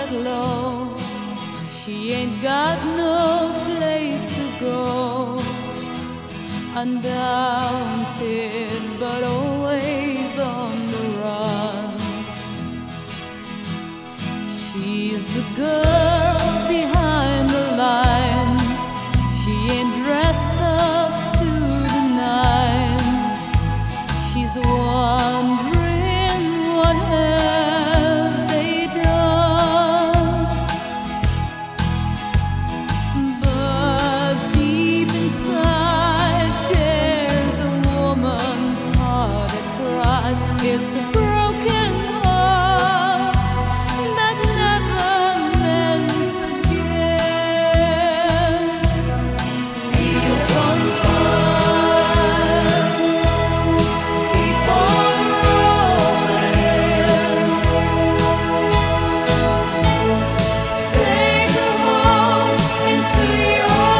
low. She ain't got no place to go. Undaunted, but always on the run. She's the girl behind the lines. She ain't dressed up to the nines. She's wondering what have they done. But deep inside there's a woman's heart that cries. It's a broken heart that never mends again. Feels on fire, keep on rolling. Take her home into your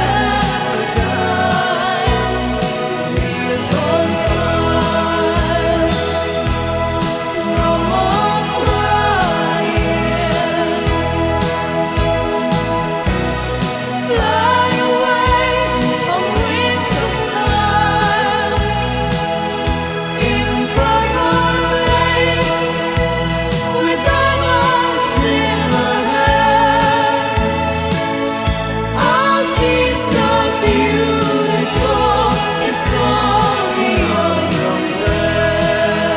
paradise. Feels on fire, no more crying. Fly away on wings of time, in purple lace, with diamonds in her hair. Oh, she's so beautiful, it's all beyond compare.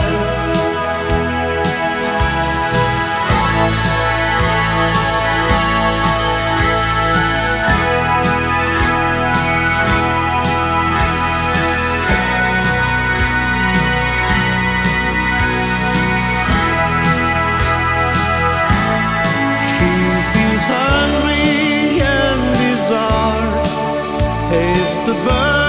She feels hungry and desire. It's the burn